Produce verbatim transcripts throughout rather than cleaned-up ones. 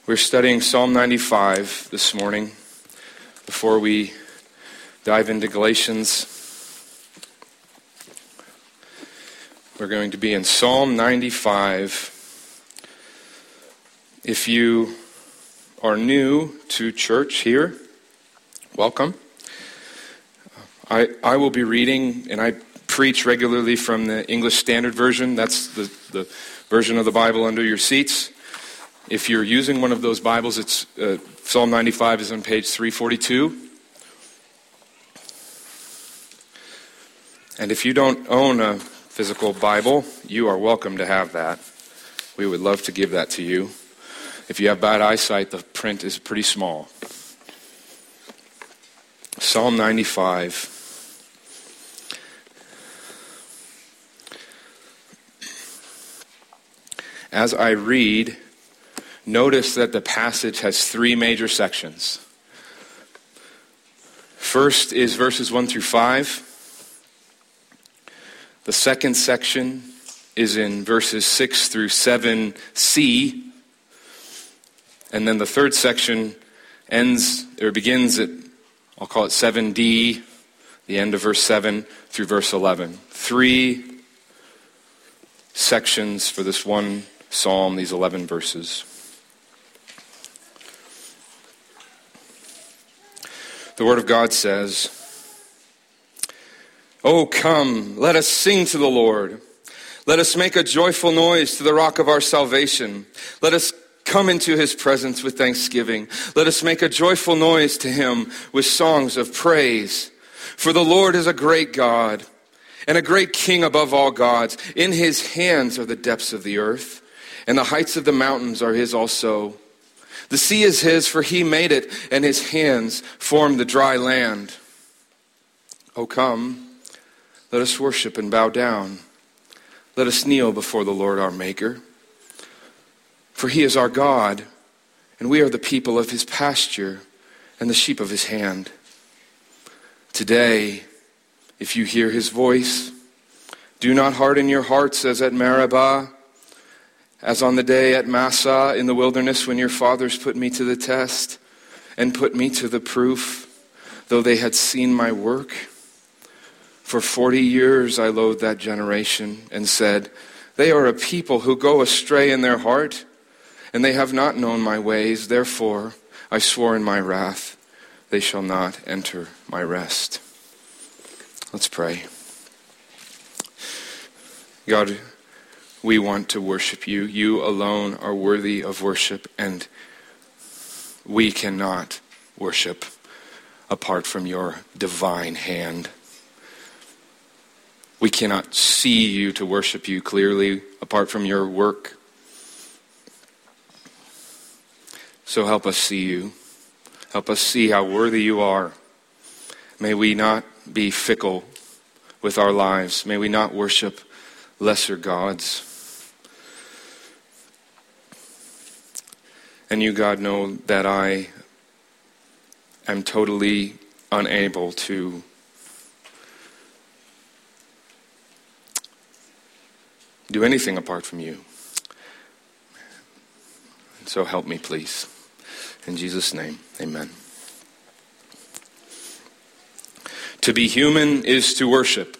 We're studying Psalm ninety-five this morning. Before we dive into Galatians, we're going to be in Psalm ninety-five. If you are new to church here, welcome. I, I will be reading, and I preach regularly from the English Standard Version. That's the, the version of the Bible under your seats. If you're using one of those Bibles, it's uh, Psalm ninety-five is on page three forty-two. And if you don't own a physical Bible, you are welcome to have that. We would love to give that to you. If you have bad eyesight, the print is pretty small. Psalm ninety-five. As I read, notice that the passage has three major sections. First is verses one through five. The second section is in verses six through seven c. And then the third section ends, or begins at, I'll call it seven d, the end of verse seven through verse eleven. Three sections for this one psalm, these eleven verses. The Word of God says, "Oh, come, let us sing to the Lord. Let us make a joyful noise to the rock of our salvation. Let us come into his presence with thanksgiving. Let us make a joyful noise to him with songs of praise. For the Lord is a great God and a great King above all gods. In his hands are the depths of the earth, and the heights of the mountains are his also. The sea is his, for he made it, and his hands formed the dry land. Oh, come, let us worship and bow down. Let us kneel before the Lord our Maker. For he is our God, and we are the people of his pasture and the sheep of his hand. Today, if you hear his voice, do not harden your hearts as at Meribah, as on the day at Massah in the wilderness when your fathers put me to the test and put me to the proof, though they had seen my work. For forty years I loathed that generation and said, they are a people who go astray in their heart, and they have not known my ways. Therefore I swore in my wrath, they shall not enter my rest." Let's pray. God, we want to worship you. You alone are worthy of worship, and we cannot worship apart from your divine hand. We cannot see you to worship you clearly apart from your work. So help us see you. Help us see how worthy you are. May we not be fickle with our lives. May we not worship lesser gods. And you, God, know that I am totally unable to do anything apart from you. So help me, please. In Jesus' name, amen. To be human is to worship.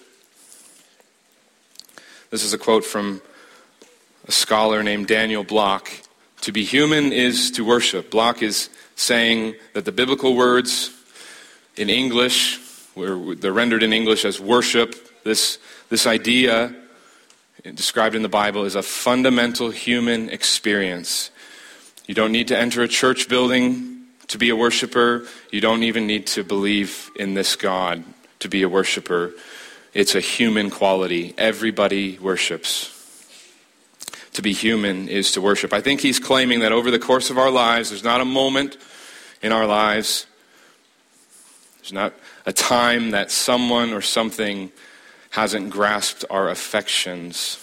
This is a quote from a scholar named Daniel Block. To be human is to worship. Block is saying that the biblical words in English, where they're rendered in English as worship, this, this idea described in the Bible is a fundamental human experience. You don't need to enter a church building to be a worshiper. You don't even need to believe in this God to be a worshiper. It's a human quality. Everybody worships. To be human is to worship. I think he's claiming that over the course of our lives, there's not a moment in our lives, there's not a time that someone or something hasn't grasped our affections.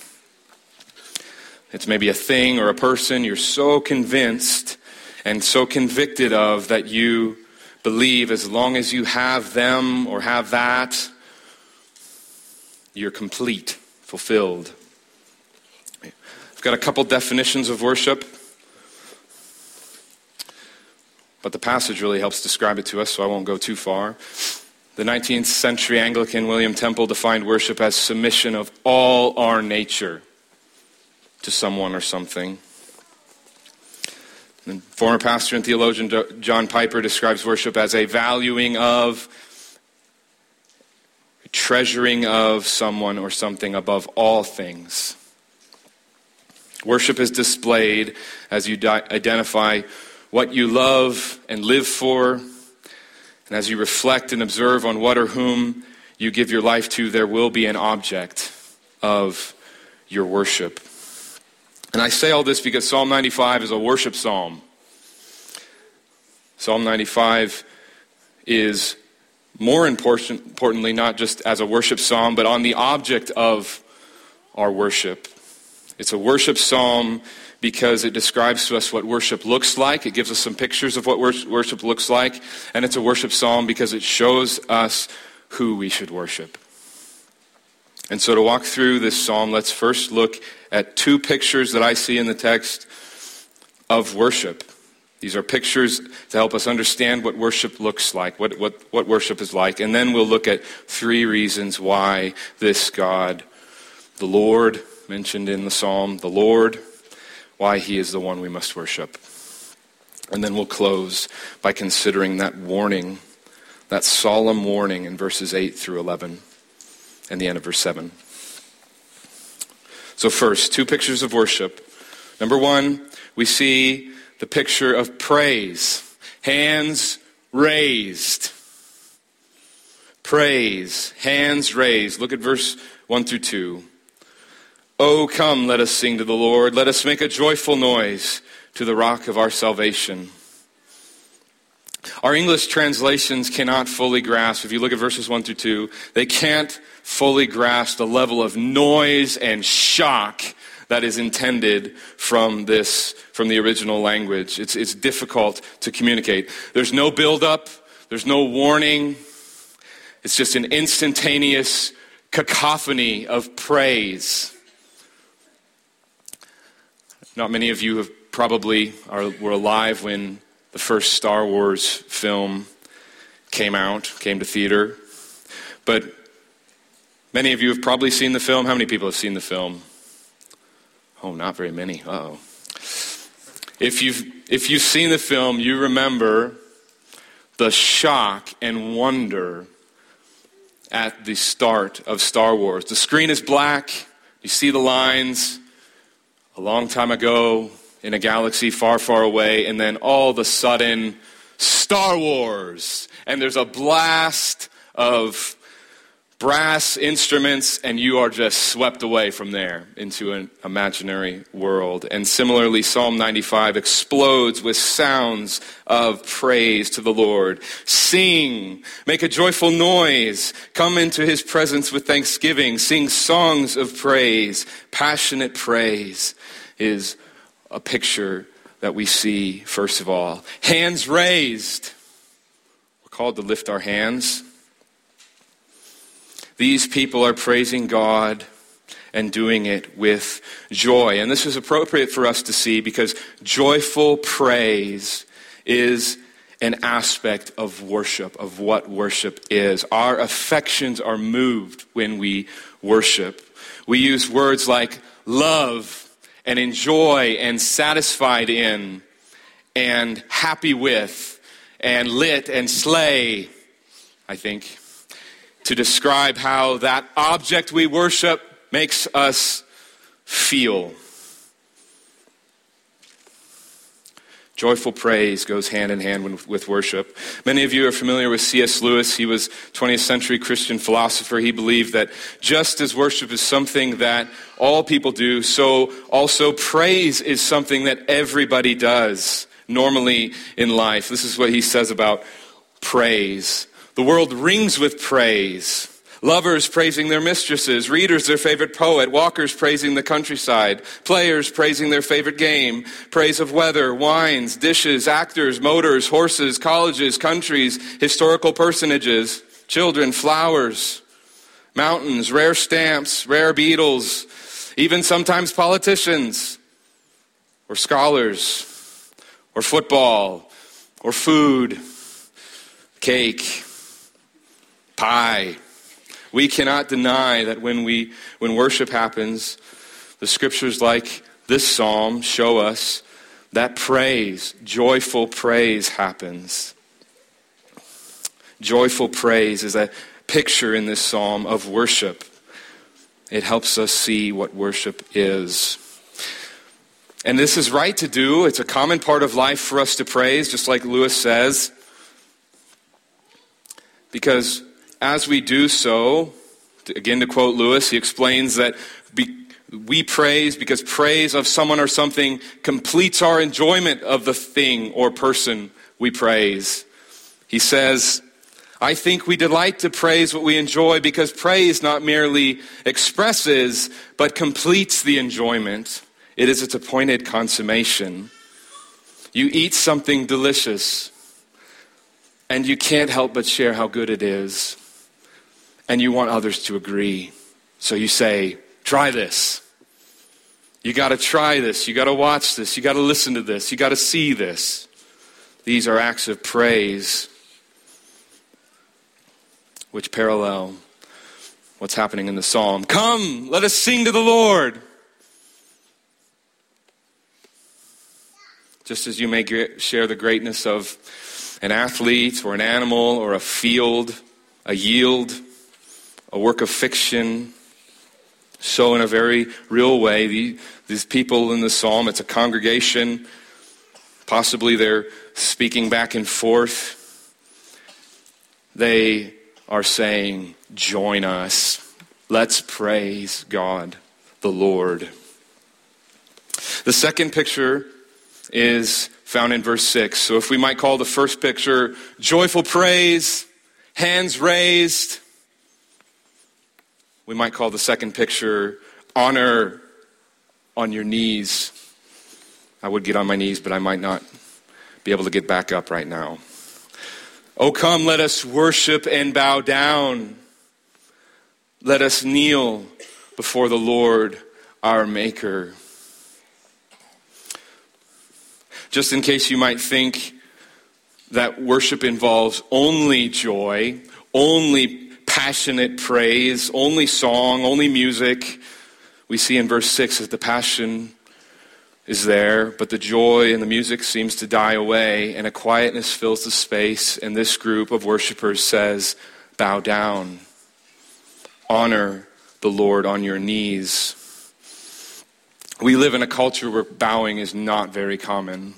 It's maybe a thing or a person you're so convinced and so convicted of that you believe as long as you have them or have that, you're complete, fulfilled. I've got a couple definitions of worship. but the passage really helps describe it to us, so I won't go too far. The nineteenth century Anglican William Temple defined worship as submission of all our nature to someone or something. And former pastor and theologian John Piper describes worship as a valuing of, a treasuring of someone or something above all things. Worship is displayed as you di- identify what you love and live for, and as you reflect and observe on what or whom you give your life to, there will be an object of your worship. And I say all this because Psalm ninety-five is a worship psalm. Psalm ninety-five is more important, importantly not just as a worship psalm, but on the object of our worship. It's a worship psalm because it describes to us what worship looks like. It gives us some pictures of what worship looks like. And it's a worship psalm because it shows us who we should worship. And so to walk through this psalm, let's first look at two pictures that I see in the text of worship. These are pictures to help us understand what worship looks like, what, what, what worship is like. And then we'll look at three reasons why this God, the Lord, mentioned in the psalm, the Lord, why he is the one we must worship. And then we'll close by considering that warning, that solemn warning in verses eight through eleven and the end of verse seven. So first, two pictures of worship. Number one, we see the picture of praise. Hands raised. Praise. Hands raised. Look at verse one through two. Oh, come, let us sing to the Lord. Let us make a joyful noise to the rock of our salvation. Our English translations cannot fully grasp, if you look at verses one through two, they can't fully grasp the level of noise and shock that is intended from this, from the original language. It's, it's difficult to communicate. There's no build-up. There's no warning. It's just an instantaneous cacophony of praise. Not many of you have probably are, were alive when the first Star Wars film came out, came to theater. But many of you have probably seen the film. How many people have seen the film? Oh, not very many. Uh-oh. If you've, if you've seen the film, you remember the shock and wonder at the start of Star Wars. The screen is black. You see the lines. A long time ago, in a galaxy far, far away, and then all of a sudden, Star Wars. And there's a blast of brass instruments, and you are just swept away from there into an imaginary world. And similarly, Psalm ninety-five explodes with sounds of praise to the Lord. Sing, make a joyful noise, come into his presence with thanksgiving, sing songs of praise. Passionate praise is a picture that we see, first of all. Hands raised. We're called to lift our hands. These people are praising God and doing it with joy. And this is appropriate for us to see because joyful praise is an aspect of worship, of what worship is. Our affections are moved when we worship. We use words like love and enjoy and satisfied in and happy with and lit and slay, I think, to describe how that object we worship makes us feel. Joyful praise goes hand in hand with, with worship. Many of you are familiar with C S Lewis. He was twentieth century Christian philosopher. He believed that just as worship is something that all people do, so also praise is something that everybody does normally in life. This is what he says about praise. The world rings with praise. Lovers praising their mistresses, readers their favorite poet, walkers praising the countryside, players praising their favorite game, praise of weather, wines, dishes, actors, motors, horses, colleges, countries, historical personages, children, flowers, mountains, rare stamps, rare beetles, even sometimes politicians or scholars or football or food, cake, pie. We cannot deny that when we when worship happens, the scriptures like this psalm show us that praise, joyful praise happens. Joyful praise is a picture in this psalm of worship. It helps us see what worship is. And this is right to do. It's a common part of life for us to praise, just like Lewis says. Because as we do so, again to quote Lewis, he explains that we praise because praise of someone or something completes our enjoyment of the thing or person we praise. He says, I think we delight to praise what we enjoy because praise not merely expresses, but completes the enjoyment. It is its appointed consummation. You eat something delicious, and you can't help but share how good it is. And you want others to agree. So you say, try this. You got to try this. You got to watch this. You got to listen to this. You got to see this. These are acts of praise which parallel what's happening in the psalm. Come, let us sing to the Lord. Just as you may share the greatness of an athlete or an animal or a field, a yield, a work of fiction, so in a very real way, the, these people in the psalm, it's a congregation, possibly they're speaking back and forth. They are saying, join us. Let's praise God, the Lord. The second picture is found in verse six. So if we might call the first picture joyful praise, hands raised, we might call the second picture honor on your knees. I would get on my knees, but I might not be able to get back up right now. Oh, come, let us worship and bow down. Let us kneel before the Lord, our Maker. Just in case you might think that worship involves only joy, only passionate praise, only song, only music, we see in verse six that the passion is there, but the joy and the music seems to die away, and a quietness fills the space, and this group of worshipers says, bow down, honor the Lord on your knees. We live in a culture where bowing is not very common.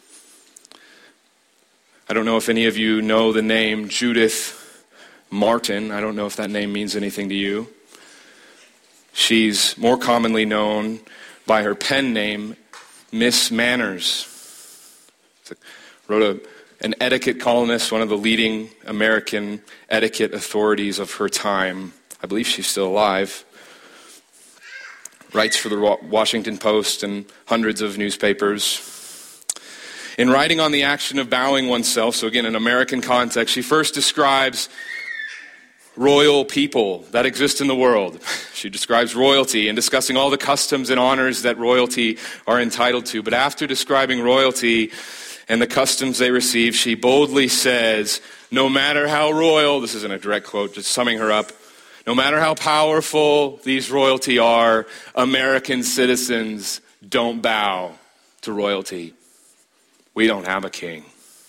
I don't know if any of you know the name Judith Martin. I don't know if that name means anything to you. She's more commonly known by her pen name, Miss Manners. Wrote a, an etiquette columnist, one of the leading American etiquette authorities of her time. I believe she's still alive. Writes for the Washington Post and hundreds of newspapers. In writing on the action of bowing oneself, so again, in American context, she first describes royal people that exist in the world. She describes royalty and discussing all the customs and honors that royalty are entitled to. But after describing royalty and the customs they receive, she boldly says, no matter how royal, this isn't a direct quote, just summing her up, no matter how powerful these royalty are, American citizens don't bow to royalty. We don't have a king.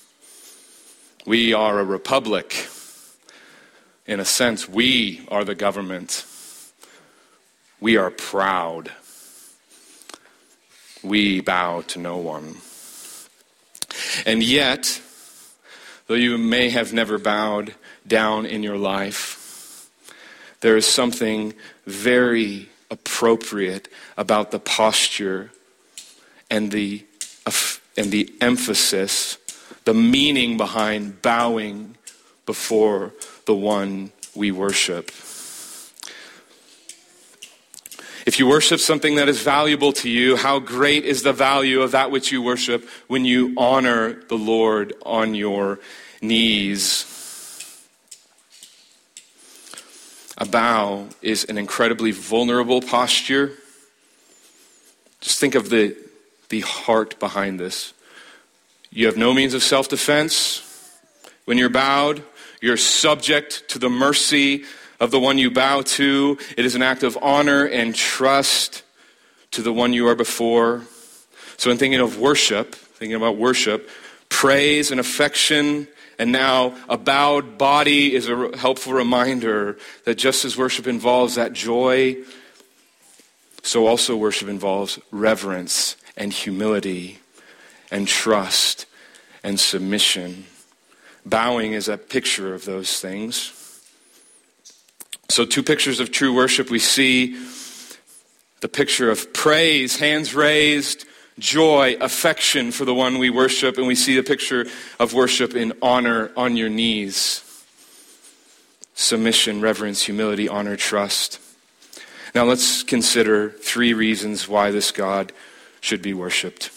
We are a republic. In a sense, we are the government. We are proud. We bow to no one. And yet, though you may have never bowed down in your life, there is something very appropriate about the posture and the and the emphasis, the meaning behind bowing before the one we worship. If you worship something that is valuable to you, how great is the value of that which you worship when you honor the Lord on your knees. A bow is an incredibly vulnerable posture. Just think of the, the heart behind this. You have no means of self-defense. When you're bowed, you're subject to the mercy of the one you bow to. It is an act of honor and trust to the one you are before. So in thinking of worship, thinking about worship, praise and affection, and now a bowed body is a helpful reminder that just as worship involves that joy, so also worship involves reverence and humility and trust and submission. Bowing is a picture of those things. So two pictures of true worship. We see the picture of praise, hands raised, joy, affection for the one we worship, and we see the picture of worship in honor, on your knees. Submission, reverence, humility, honor, trust. Now let's consider three reasons why this God should be worshiped.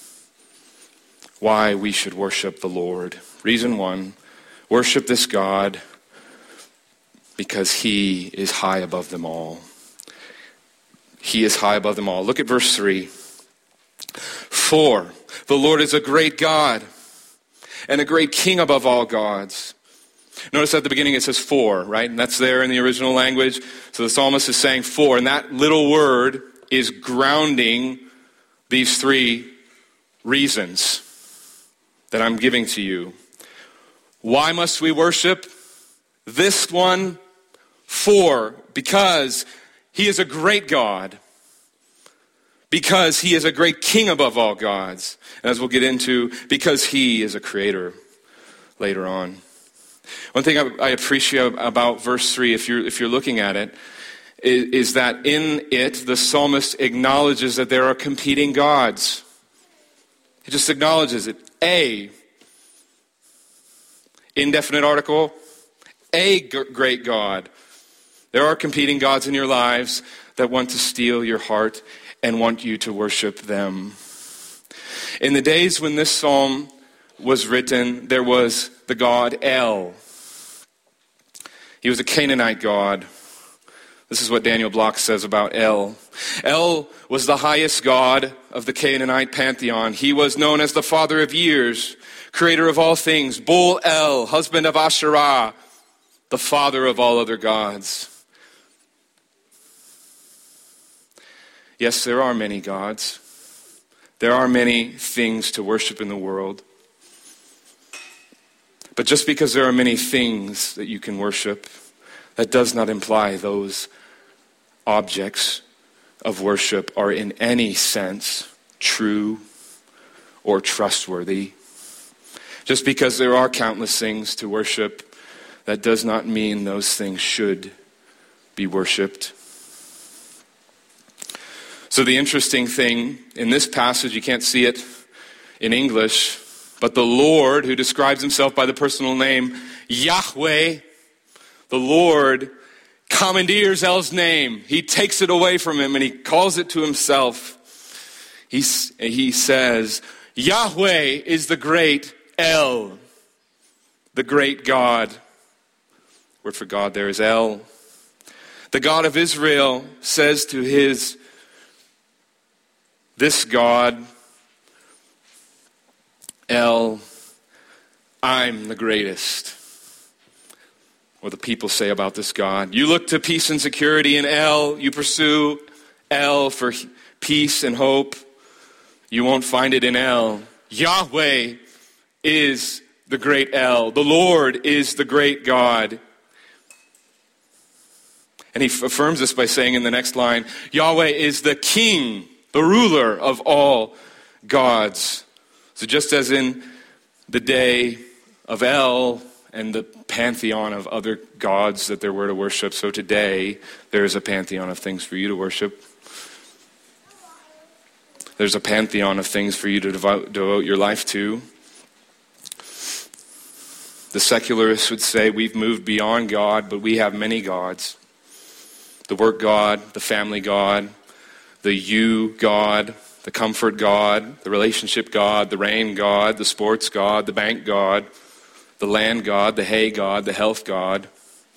Why we should worship the Lord. Reason one, worship this God because he is high above them all. He is high above them all. Look at verse three. For the Lord is a great God and a great king above all gods. Notice at the beginning it says for, right? And that's there in the original language. So the psalmist is saying for, and that little word is grounding these three reasons that I'm giving to you. Why must we worship this one? For, because he is a great God. Because he is a great king above all gods. And as we'll get into, because he is a creator later on. One thing I, I appreciate about verse three, if you're, if you're looking at it, is, is that in it, the psalmist acknowledges that there are competing gods. He just acknowledges it. A, indefinite article, a g- great God. There are competing gods in your lives that want to steal your heart and want you to worship them. In the days when this psalm was written, there was the god El. He was a Canaanite god. This is what Daniel Block says about El. El was the highest god of the Canaanite pantheon. He was known as the father of years, creator of all things, Bul El, husband of Asherah, the father of all other gods. Yes, there are many gods. There are many things to worship in the world. But just because there are many things that you can worship, that does not imply those objects of worship are in any sense true or trustworthy. Just because there are countless things to worship, that does not mean those things should be worshiped. So the interesting thing in this passage, you can't see it in English, but the Lord, who describes himself by the personal name Yahweh, the Lord commandeers El's name. He takes it away from him and he calls it to himself. He, he says, Yahweh is the great El, the great God. Word for God there is El. The God of Israel says to his This God, El, I'm the greatest. What the people say about this God. You look to peace and security in El. You pursue El for peace and hope. You won't find it in El. Yahweh is the great El. The Lord is the great God. And he affirms this by saying in the next line, Yahweh is the king, the ruler of all gods. So just as in the day of El and the pantheon of other gods that there were to worship, so today there is a pantheon of things for you to worship. There's a pantheon of things for you to devote, devote your life to. The secularists would say we've moved beyond God, but we have many gods. The work God, the family God, the you God, the comfort God, the relationship God, the rain God, the sports God, the bank God, the land God, the hay God, the health God.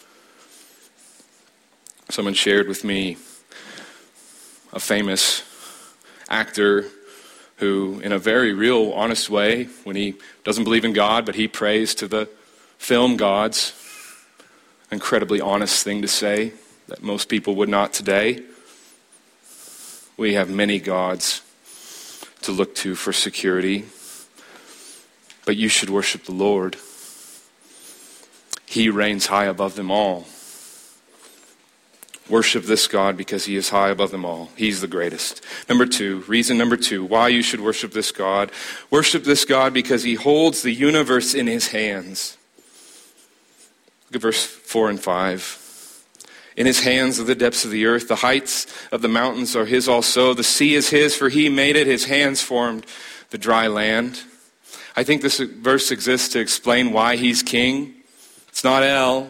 Someone shared with me a famous actor who, in a very real, honest way, when he doesn't believe in God, but he prays to the film gods, incredibly honest thing to say that most people would not today. We have many gods to look to for security, but you should worship the Lord. He reigns high above them all. Worship this God because he is high above them all. He's the greatest. Number two, reason number two, why you should worship this God. Worship this God because he holds the universe in his hands. Look at verse four and five. In his hands are the depths of the earth. The heights of the mountains are his also. The sea is his, for he made it. His hands formed the dry land. I think this verse exists to explain why he's king. It's not El.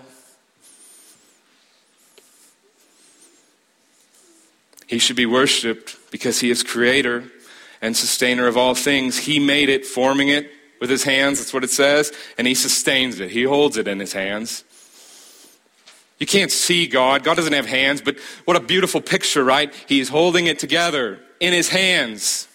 He should be worshipped because he is creator and sustainer of all things. He made it, forming it with his hands. That's what it says. And he sustains it. He holds it in his hands. You can't see God. God doesn't have hands, but what a beautiful picture, right? He's holding it together in his hands.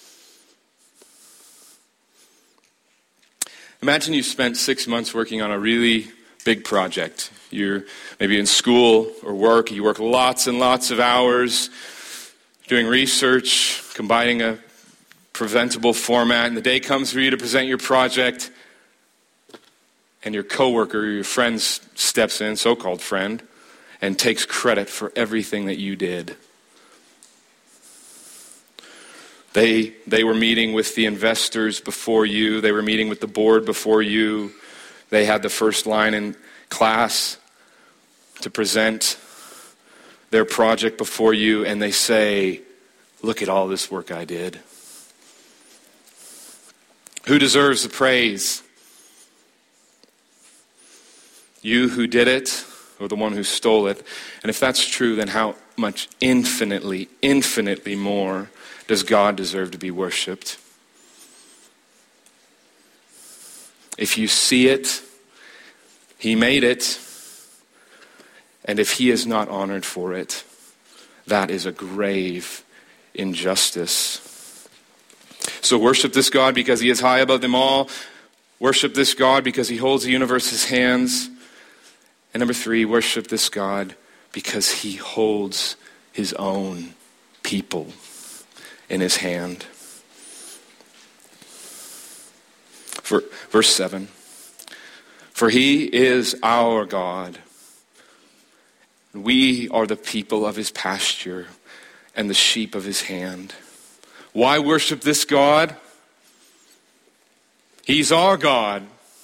Imagine you spent six months working on a really big project. You're maybe in school or work. You work lots and lots of hours doing research, combining a preventable format, and the day comes for you to present your project, and your coworker or your friend steps in, so-called friend, and takes credit for everything that you did. They, they were meeting with the investors before you. They were meeting with the board before you. They had the first line in class to present their project before you, and they say, look at all this work I did. Who deserves the praise? You who did it, or the one who stole it? And if that's true, then how much infinitely, infinitely more does God deserve to be worshipped? If you see it, he made it. And if he is not honored for it, that is a grave injustice. So worship this God because he is high above them all. Worship this God because he holds the universe in his hands. And number three, worship this God because he holds his own people in his hand. For verse seven. For he is our God. We are the people of his pasture and the sheep of his hand. Why worship this God? He's our God.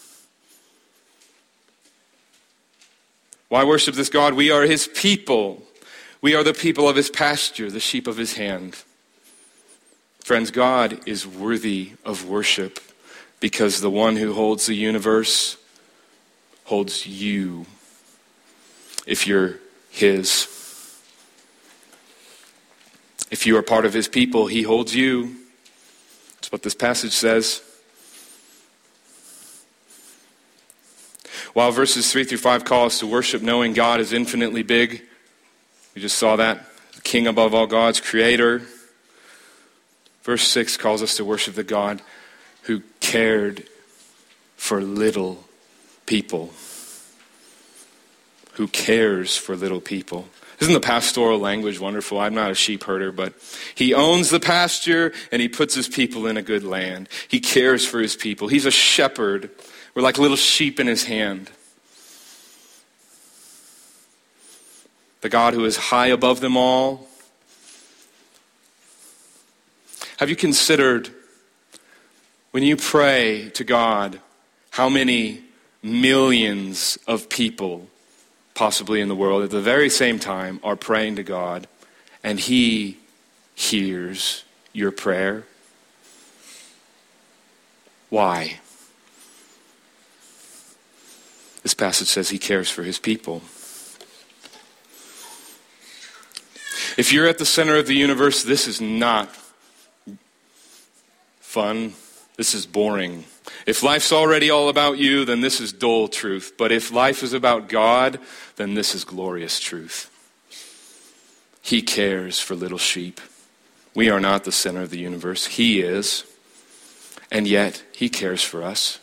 Why worship this God? We are his people. We are the people of his pasture, the sheep of his hand. Friends, God is worthy of worship because the one who holds the universe holds you if you're his. If you are part of his people, he holds you. That's what this passage says. While verses three through five call us to worship knowing God is infinitely big, we just saw that, king above all gods, creator. Verse six calls us to worship the God who cared for little people. Who cares for little people. Isn't the pastoral language wonderful? I'm not a sheep herder, but he owns the pasture and he puts his people in a good land. He cares for his people. He's a shepherd. We're like little sheep in his hand. The God who is high above them all. Have you considered, when you pray to God, how many millions of people possibly in the world at the very same time are praying to God, and he hears your prayer? Why? This passage says he cares for his people. If you're at the center of the universe, this is not fun. This is boring. If life's already all about you, then this is dull truth. But if life is about God, then this is glorious truth. He cares for little sheep. We are not the center of the universe. He is. And yet, he cares for us.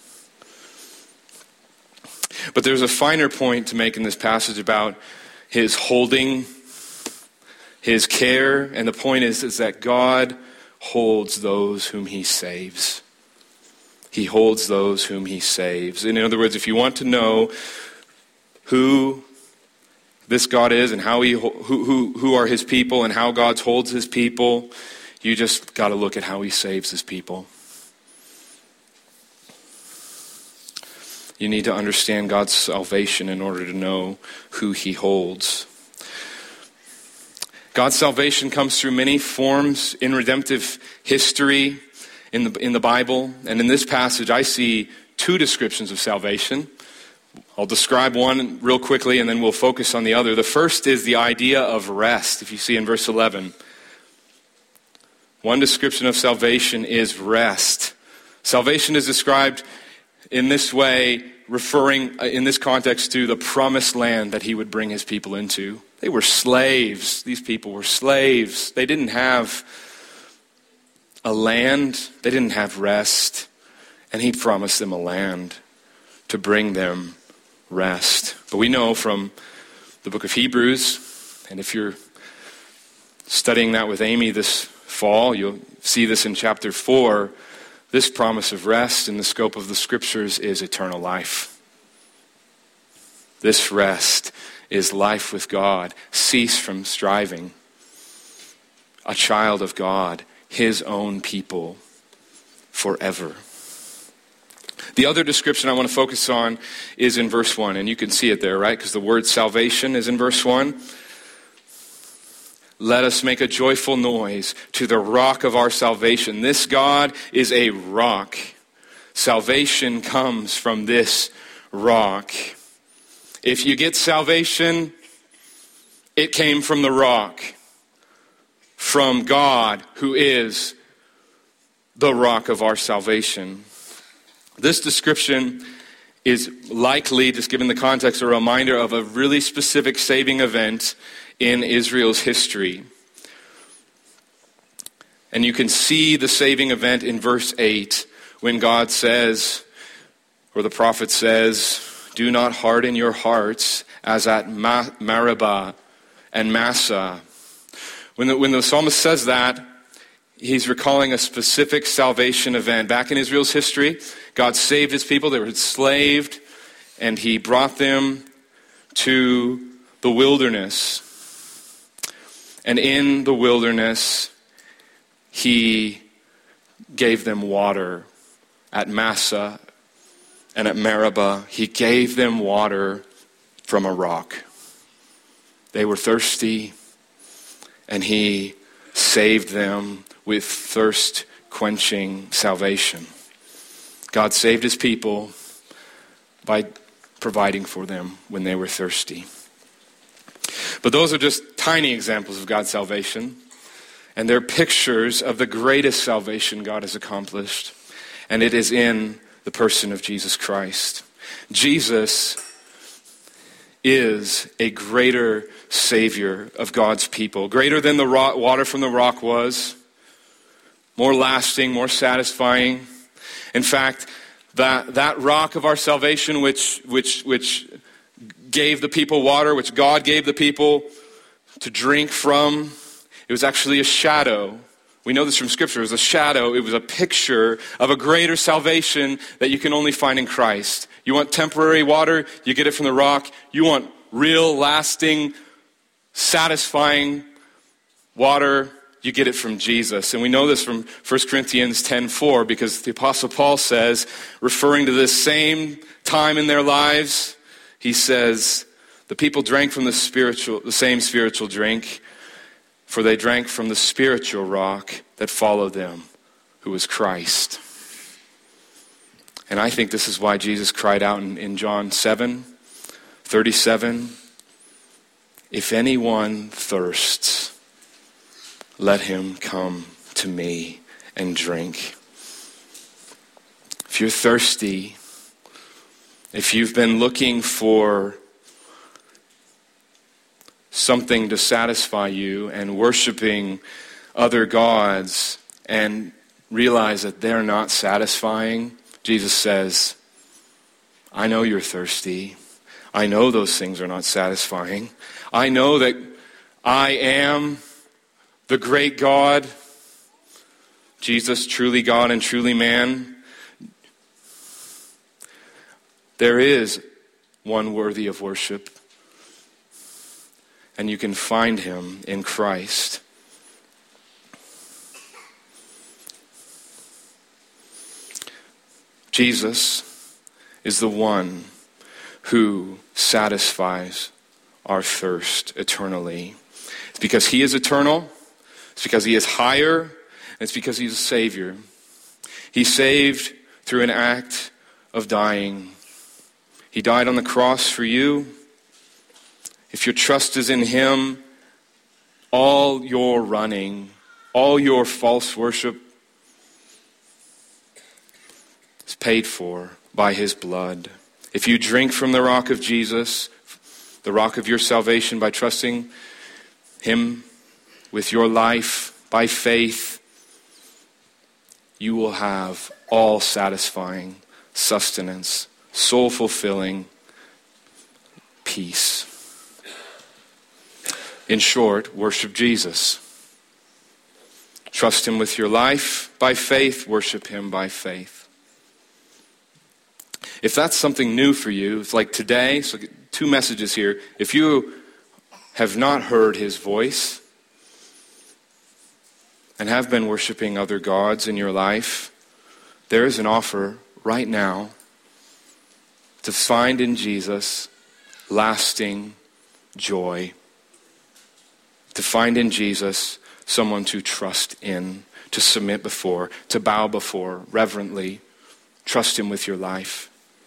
But there's a finer point to make in this passage about his holding, his care. And the point is, is that God holds those whom he saves. He holds those whom he saves. In other words, if you want to know who this God is and how he who who who are his people and how God holds his people, you just got to look at how he saves his people. You need to understand God's salvation in order to know who he holds. God's salvation comes through many forms in redemptive history in the in the Bible. And in this passage, I see two descriptions of salvation. I'll describe one real quickly, and then we'll focus on the other. The first is the idea of rest, if you see in verse eleven. One description of salvation is rest. Salvation is described in this way, referring in this context to the promised land that he would bring his people into. They were slaves. These people were slaves. They didn't have a land. They didn't have rest. And he promised them a land to bring them rest. But we know from the book of Hebrews, and if you're studying that with Amy this fall, you'll see this in chapter four, this promise of rest in the scope of the scriptures is eternal life. This rest is life with God. Cease from striving. A child of God, his own people, forever. The other description I want to focus on is in verse one, and you can see it there, right? Because the word salvation is in verse one. Let us make a joyful noise to the rock of our salvation. This God is a rock. Salvation comes from this rock. If you get salvation, it came from the rock, from God, who is the rock of our salvation. This description is likely, just given the context, a reminder of a really specific saving event in Israel's history. And you can see the saving event in verse eight when God says, or the prophet says, do not harden your hearts as at Meribah and Massah. When the, when the psalmist says that, he's recalling a specific salvation event. Back in Israel's history, God saved his people. They were enslaved, and he brought them to the wilderness. And in the wilderness, he gave them water. At Massah and at Meribah, he gave them water from a rock. They were thirsty, and he saved them with thirst-quenching salvation. God saved his people by providing for them when they were thirsty. But those are just tiny examples of God's salvation, and they're pictures of the greatest salvation God has accomplished, and it is in the person of Jesus Christ. Jesus is a greater Savior of God's people, greater than the rock, water from the rock was, more lasting, more satisfying. In fact, that, that rock of our salvation, which, which, which gave the people water, which God gave the people to drink from, it was actually a shadow. We know this from Scripture. It was a shadow. It was a picture of a greater salvation that you can only find in Christ. You want temporary water, you get it from the rock. You want real, lasting, satisfying water, you get it from Jesus. And we know this from First Corinthians ten four, because the Apostle Paul says, referring to this same time in their lives, he says, the people drank from the spiritual, the same spiritual drink, for they drank from the spiritual rock that followed them, who was Christ. And I think this is why Jesus cried out in, in John seven thirty-seven, if anyone thirsts, let him come to me and drink. If you're thirsty, if you've been looking for something to satisfy you and worshiping other gods and realize that they're not satisfying, Jesus says, I know you're thirsty. I know those things are not satisfying. I know that I am the great God, Jesus, truly God and truly man. There is one worthy of worship, and you can find him in Christ. Jesus is the one who satisfies our thirst eternally. It's because he is eternal. It's because he is higher. And it's because he's a Savior. He saved through an act of dying. He died on the cross for you. If your trust is in him, all your running, all your false worship is paid for by his blood. If you drink from the rock of Jesus, the rock of your salvation, by trusting him with your life by faith, you will have all satisfying sustenance, soul fulfilling peace. In short, worship Jesus. Trust him with your life by faith, worship him by faith. If that's something new for you, it's like today, so two messages here. If you have not heard his voice and have been worshiping other gods in your life, there is an offer right now to find in Jesus lasting joy. To find in Jesus someone to trust in, to submit before, to bow before, reverently. Trust him with your life.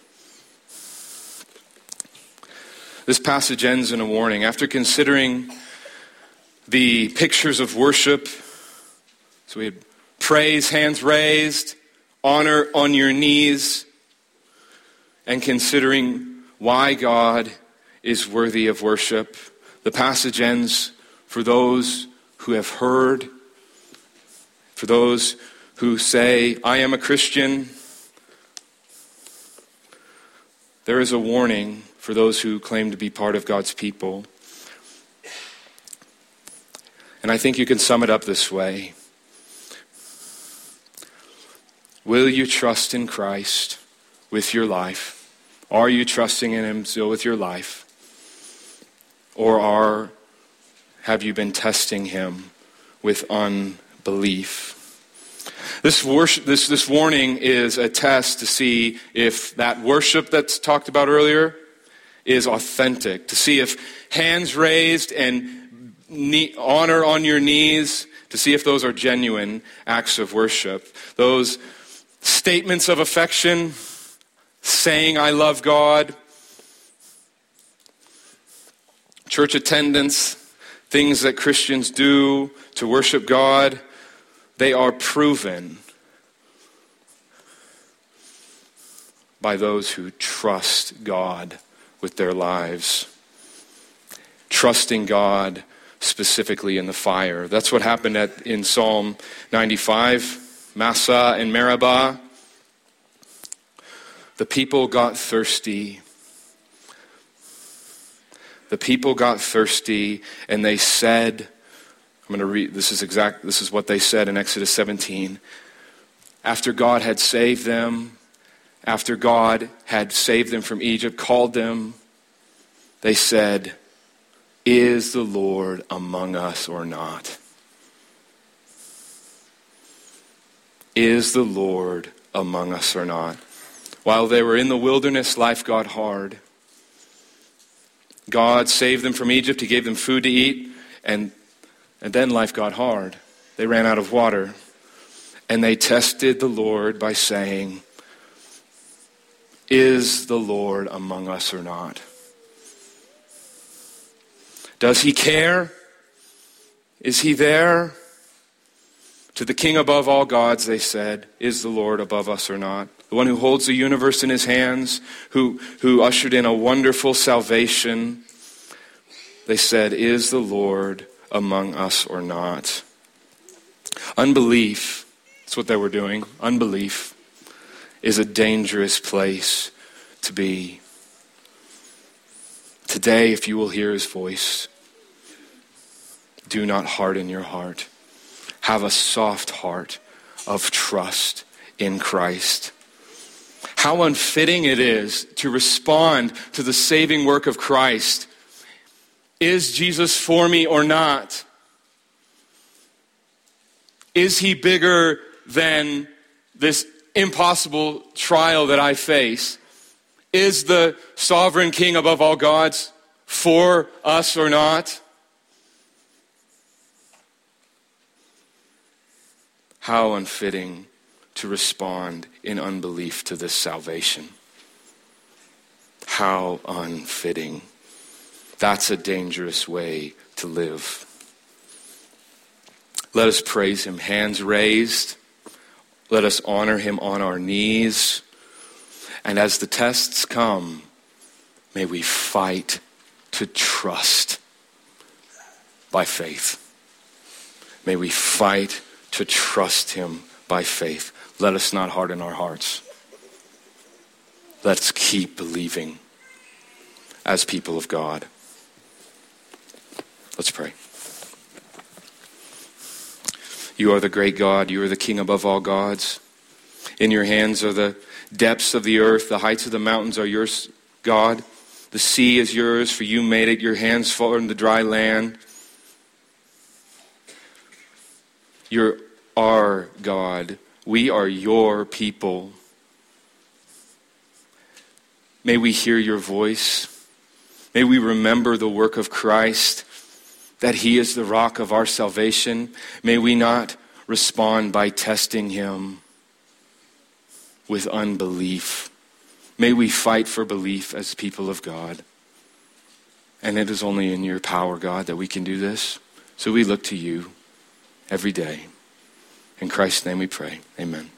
This passage ends in a warning. After considering the pictures of worship, so we had praise, hands raised, honor on your knees, and considering why God is worthy of worship, the passage ends for those who have heard, for those who say, I am a Christian. There is a warning for those who claim to be part of God's people. And I think you can sum it up this way. Will you trust in Christ with your life? Are you trusting in him still with your life? Or are, have you been testing him with unbelief? This worship, this, this warning is a test to see if that worship that's talked about earlier is authentic, to see if hands raised and knee, honor on your knees, to see if those are genuine acts of worship. Those statements of affection, saying I love God, church attendance, things that Christians do to worship God, they are proven by those who trust God with their lives. Trusting God specifically in the fire. That's what happened at, in Psalm ninety-five, Massah and Meribah. The people got thirsty. The people got thirsty and they said, I'm going to read, this is exact, this is what they said in Exodus seventeen. After God had saved them, after God had saved them from Egypt, called them, they said, is the Lord among us or not? Is the Lord among us or not? While they were in the wilderness, life got hard. God saved them from Egypt. He gave them food to eat. And, and then life got hard. They ran out of water. And they tested the Lord by saying, is the Lord among us or not? Does he care? Is he there? To the King above all gods, they said, is the Lord above us or not? The one who holds the universe in his hands, who, who ushered in a wonderful salvation. They said, is the Lord among us or not? Unbelief, that's what they were doing. Unbelief is a dangerous place to be. Today, if you will hear his voice, do not harden your heart. Have a soft heart of trust in Christ. How unfitting it is to respond to the saving work of Christ. Is Jesus for me or not? Is he bigger than this impossible trial that I face? Is the sovereign king above all gods for us or not? How unfitting to respond in unbelief to this salvation. How unfitting. That's a dangerous way to live. Let us praise him, hands raised. Let us honor him on our knees. And as the tests come, may we fight to trust by faith. May we fight to trust him by faith. Let us not harden our hearts. Let's keep believing as people of God. Let's pray. You are the great God. You are the King above all gods. In your hands are the depths of the earth. The heights of the mountains are yours, God. The sea is yours, for you made it. Your hands formed the dry land. You're our God. We are your people. May we hear your voice. May we remember the work of Christ, that he is the rock of our salvation. May we not respond by testing him with unbelief. May we fight for belief as people of God. And it is only in your power, God, that we can do this. So we look to you every day. In Christ's name we pray. Amen.